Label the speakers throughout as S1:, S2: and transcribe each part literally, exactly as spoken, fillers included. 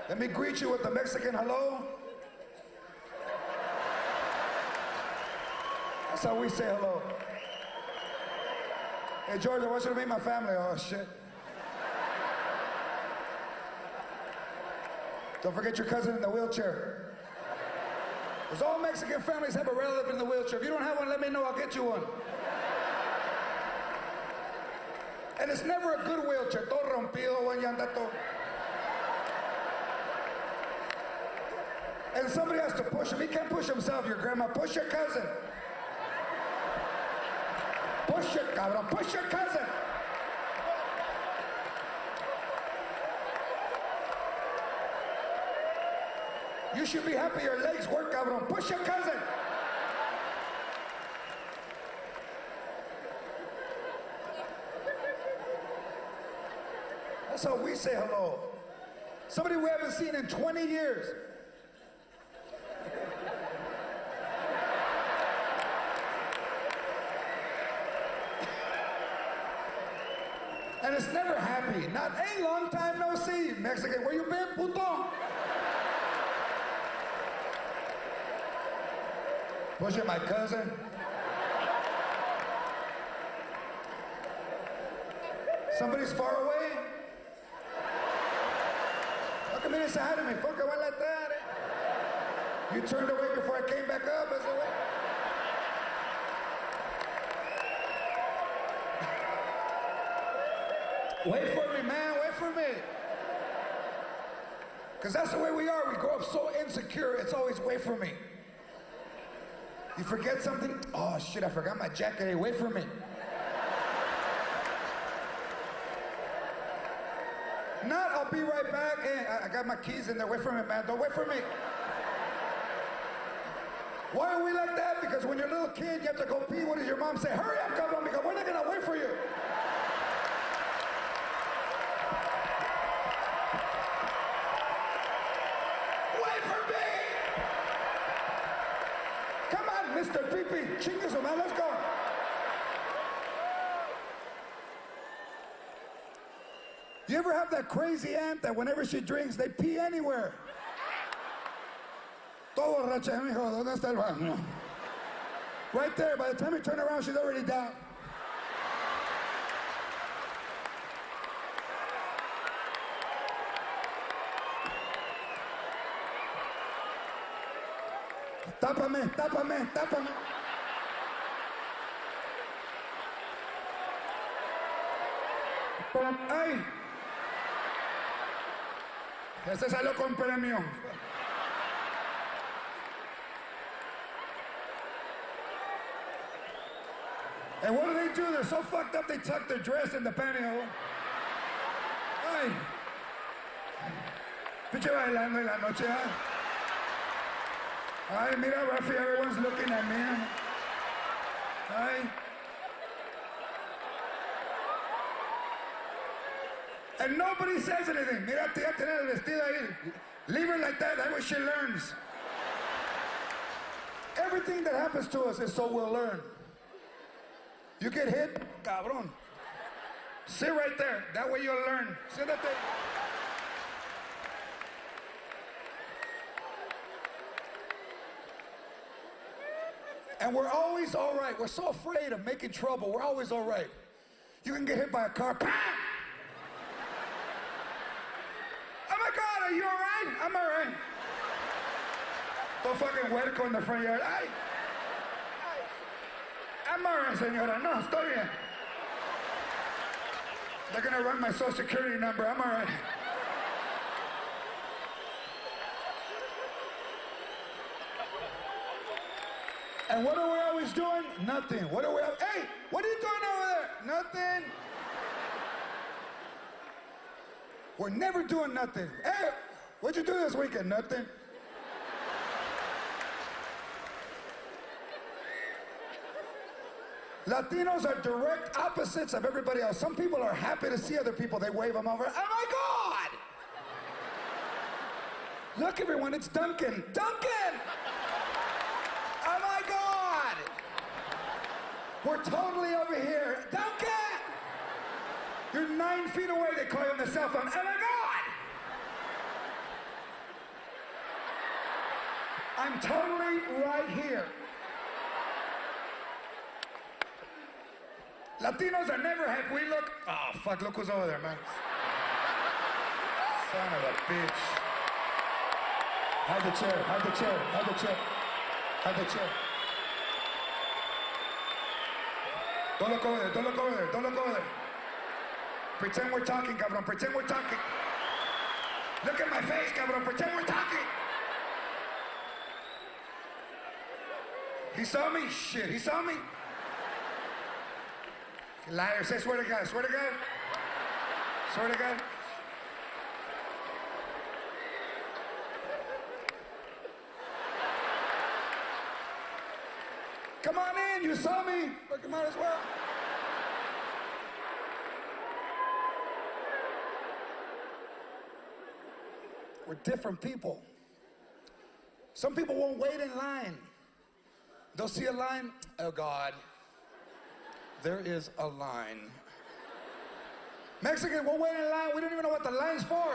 S1: Let me greet you with the Mexican hello. That's how we say hello. Hey, George, I want you to meet my family. Oh, shit. Don't forget your cousin in the wheelchair. Because all Mexican families have a relative in the wheelchair. If you don't have one, let me know. I'll get you one. And it's never a good wheelchair. Todo rompido, y anda todo. And somebody has to push him. He can't push himself, your grandma. Push your cousin. Push your, cabrón. Push your cousin. You should be happy your legs work, cabrón. Push your cousin. That's how we say hello. Somebody we haven't seen in twenty years. And it's never happy. Not, hey, long time no see. Mexican, where you been, puto? Push it, my cousin. Somebody's far away? How come you didn't say hi to me? Fuck, I went like that. You turned away before I came back up. As a way. Wait for me, man. Wait for me. Because that's the way we are. We grow up so insecure. It's always wait for me. You forget something? Oh, shit, I forgot my jacket. Hey, wait for me. Not, I'll be right back. Hey, I got my keys in there. Wait for me, man. Don't wait for me. Why are we like that? Because when you're a little kid, you have to go pee. What does your mom say? Hurry up, cabrón, because we're not going to wait for you. Mister Pee-Pee, chingas, man, let's go. You ever have that crazy aunt that whenever she drinks, they pee anywhere? Todo borracha, mijo, ¿dónde está el baño? Right there, by the time you turn around, she's already down. Tápame, tápame, tápame. ¡Ay! Ese salió con premio. And what do they do? They're so fucked up they tuck their dress in the pantyhose. ¡Ay! Pinche bailando en la noche, ¿eh? Ay, mira, Rafi, everyone's looking at me. Ay. And nobody says anything. Mira, tía, tiene el vestido ahí. Leave her like that. That way she learns. Everything that happens to us is so we'll learn. You get hit, cabrón. Sit right there. That way you'll learn. Siéntate. And we're always all right. We're so afraid of making trouble. We're always all right. You can get hit by a car. Oh my God, are you all right? I'm all right. Don't fucking huerco in the front yard. Ay. I'm all right, señora. No, estoy bien. They're going to run my social security number. I'm all right. And what are we always doing? Nothing. What are we? Hey, what are you doing over there? Nothing. We're never doing nothing. Hey, what'd you do this weekend? Nothing. Latinos are direct opposites of everybody else. Some people are happy to see other people. They wave them over. Oh my God! Look, everyone, it's Duncan. Duncan! Oh my God! We're totally over here. Duncan! You're nine feet away, they call you on the cell phone. Oh my God! I'm totally right here. Latinos are never happy. We look, oh fuck, look who's over there, man. Son of a bitch. Have the chair, have the chair, have the chair, have the chair. Don't look over there, don't look over there, don't look over there. Pretend we're talking, cabrón, pretend we're talking. Look at my face, cabrón, pretend we're talking. He saw me? Shit, he saw me? Liar, say swear to God, swear to God. Swear to God. Come on in, you saw me. Look, you might as well. We're different people. Some people won't wait in line. They'll see a line, oh God, there is a line. Mexican won't wait in line, we don't even know what the line's for.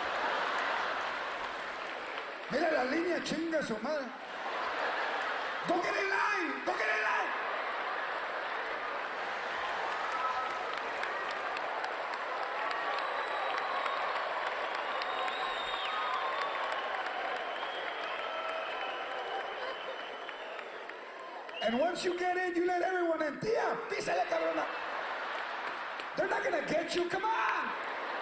S1: Mira la línea, chinga su madre. Go get in line, go get in line. And once you get in, you let everyone in. Tia, písale, cabrona. They're not gonna get you, come on.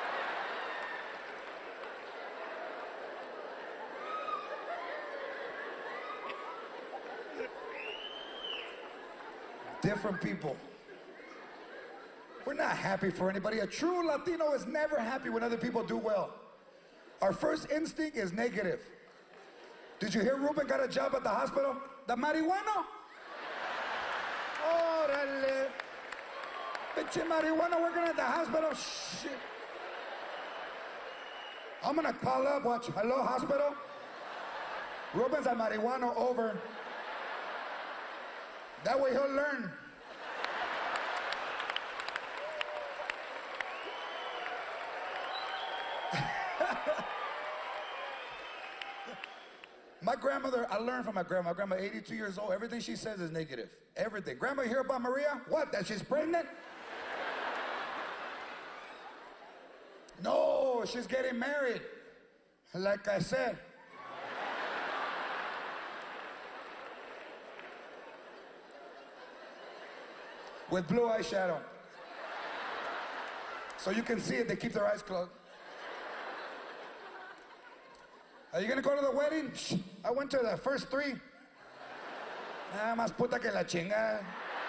S1: Different people. We're not happy for anybody. A true Latino is never happy when other people do well. Our first instinct is negative. Did you hear Ruben got a job at the hospital? The marihuana? Órale. Pinche marijuana working at the hospital. Shit. I'm gonna call up, watch. Hello, hospital? Ruben's a marijuana, over. That way he'll learn. My grandmother, I learned from my grandma. My grandma, eighty-two years old, everything she says is negative. Everything. Grandma, you hear about Maria? What, that she's pregnant? No, she's getting married. Like I said. With blue eyeshadow. So you can see it, they keep their eyes closed. Are you gonna go to the wedding? Shh. I went to the first three. Ah, más puta que la chinga.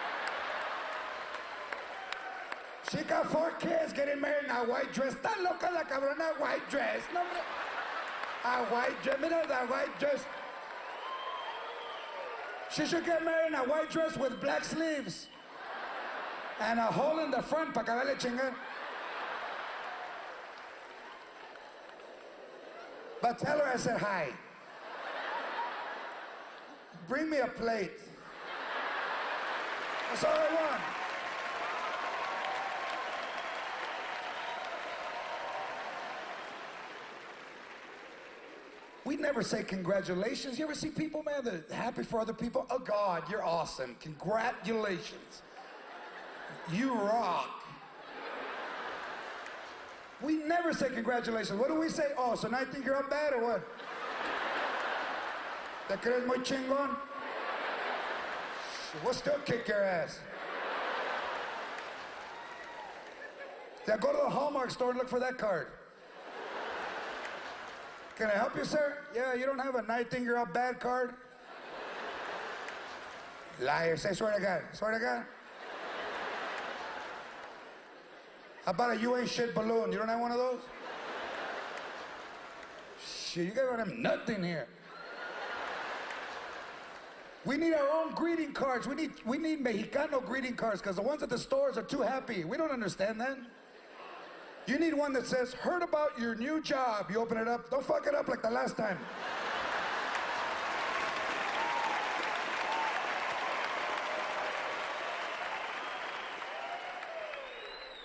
S1: She got four kids getting married in a white dress. Está loca la cabrona, white dress. No, a white dress, mira that white dress. She should get married in a white dress with black sleeves. And a hole in the front para acabarle chingar. But tell her I said hi. Bring me a plate. That's all I want. We never say congratulations. You ever see people, man, that are happy for other people? Oh, God, you're awesome. Congratulations. You rock. We never say congratulations. What do we say? Oh, so now you think you're up bad or what? ¿Te crees muy chingón? We'll still kick your ass. Yeah, go to the Hallmark store and look for that card. Can I help you, sir? Yeah, you don't have a I think you're up bad card? Liar. Say swear to God. Swear to God. How about a you ain't shit balloon? You don't have one of those? Shit, you guys don't have nothing here. We need our own greeting cards. We need, we need Mexicano greeting cards because the ones at the stores are too happy. We don't understand that. You need one that says, heard about your new job. You open it up. Don't fuck it up like the last time.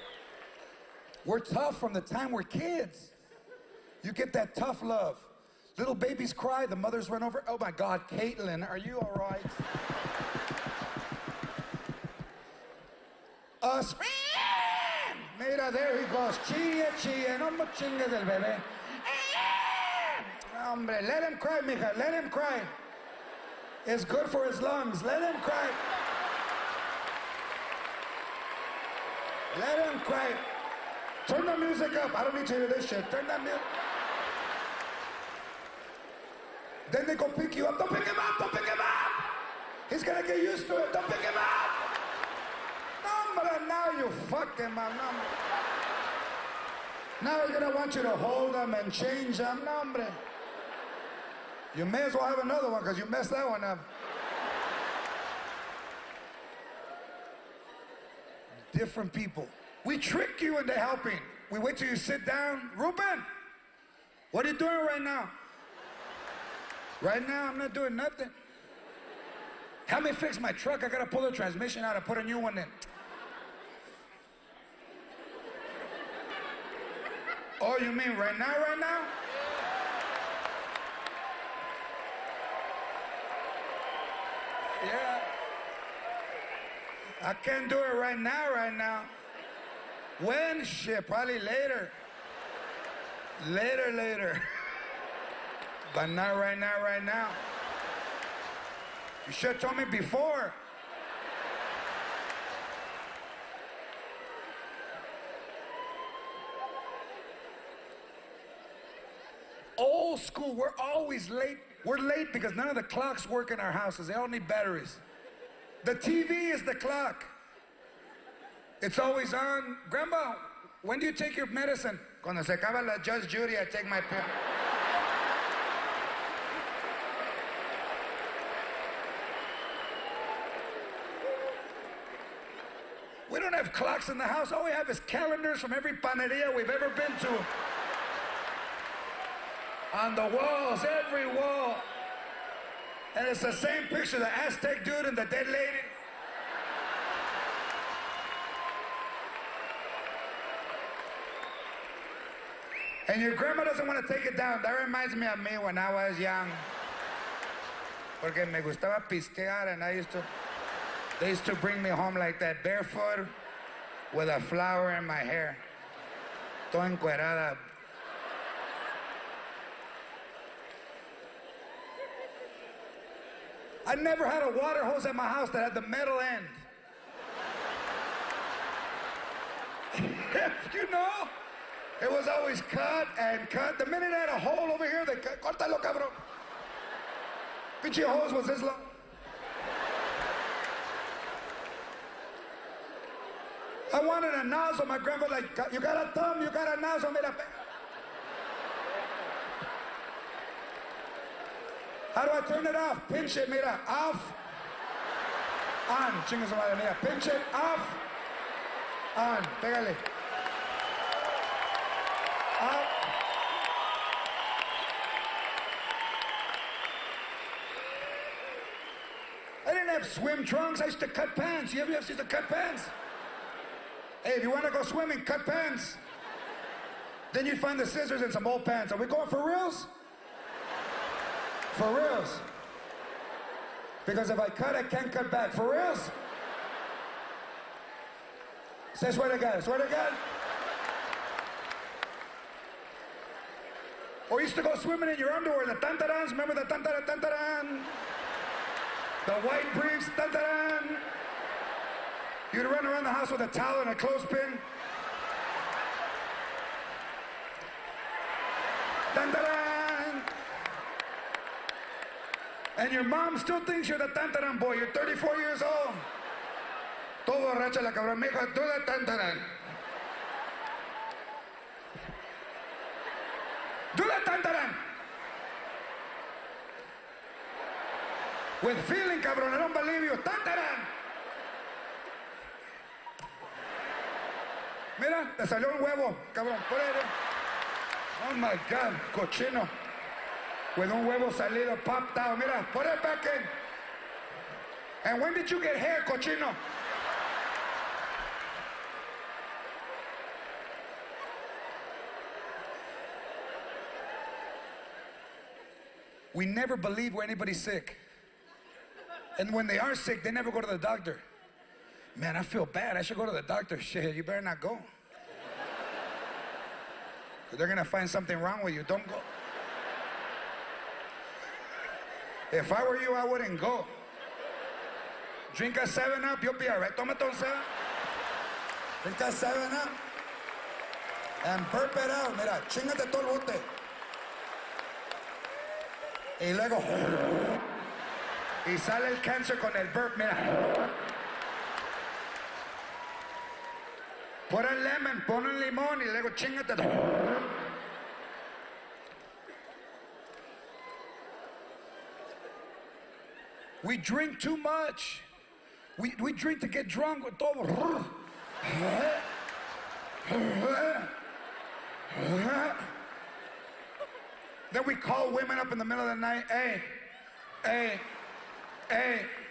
S1: We're tough from the time we're kids. You get that tough love. Little babies cry, the mothers run over. Oh my God, Caitlin, are you all right? Us. Mira, there he goes. Chilla, chilla, no me chingues el bebé. Hombre, let him cry, mija, let him cry. It's good for his lungs. Let him cry. Let him cry. Turn the music up. I don't need to hear this shit. Turn that music. Then they go pick you up. Don't pick him up. Don't pick him up. He's gonna get used to it. Don't pick him up. No, but now you fucked him up. No, now he's gonna want you to hold him and change him. No, hombre. You may as well have another one because you messed that one up. Different people. We trick you into helping. We wait till you sit down. Ruben, what are you doing right now? Right now, I'm not doing nothing. Help me fix my truck. I gotta pull the transmission out and put a new one in. Oh, you mean right now, right now? Yeah. I can't do it right now, right now. When? Shit, probably later. Later, later. But not right now, right now. You should have told me before. Old school, we're always late. We're late because none of the clocks work in our houses. They all need batteries. The T V is the clock. It's always on. Grandma, when do you take your medicine? Cuando se acaba la Judge Judy, I take my pill. We don't have clocks in the house. All we have is calendars from every panaderia we've ever been to. On the walls, every wall. And it's the same picture, the Aztec dude and the dead lady. And your grandma doesn't want to take it down. That reminds me of me when I was young. Porque me gustaba pisquear, and I used to, they used to bring me home like that, barefoot, with a flower in my hair. Toda encuerada. I never had a water hose at my house that had the metal end. You know? It was always cut and cut. The minute I had a hole over here, they cut. Córtalo, cabrón. Pinche hose was this long. I wanted a nozzle. My grandpa like, you got a thumb, you got a nozzle. Mira. How do I turn it off? Pinch it, mira. Off. On. Chinga su madre, mira. Pinch it. Off. On. Pégale. Off. I didn't have swim trunks. I used to cut pants. You ever used to cut pants? Hey, if you want to go swimming, cut pants. Then you'd find the scissors and some old pants. Are we going for reals? For reals. Because if I cut, I can't cut back. For reals? Say, swear to God. Swear to God. Or you used to go swimming in your underwear, the tantarans. Remember the tantara, tantaran? The white briefs, tantaran. You'd run around the house with a towel and a clothespin. Tantaran. And your mom still thinks you're the tantaran boy. You're thirty-four years old. Todo borracha la cabrón. Mija, tú the tantaran. Do the tantaran. With feeling, cabrón. I don't believe you. Tantaran. Mira, te salió un huevo, cabrón. Por ahí. Oh my God, cochino. With un huevo salido, popped out. Mira, put it back in. And when did you get hair, cochino? We never believe when anybody's sick. And when they are sick, they never go to the doctor. Man, I feel bad. I should go to the doctor. Shit, you better not go. They're gonna find something wrong with you. Don't go. If I were you, I wouldn't go. Drink a seven up, you'll be all right. Tómate un seven. Drink a seven up. And burp it out. Mira, chingate todo el bote. Y luego. Y sale el cáncer con el burp, mira. Pon el lemon, pon el limón y luego chingate. We drink too much. We, we drink to get drunk with todo. Then we call women up in the middle of the night. Hey, hey, hey.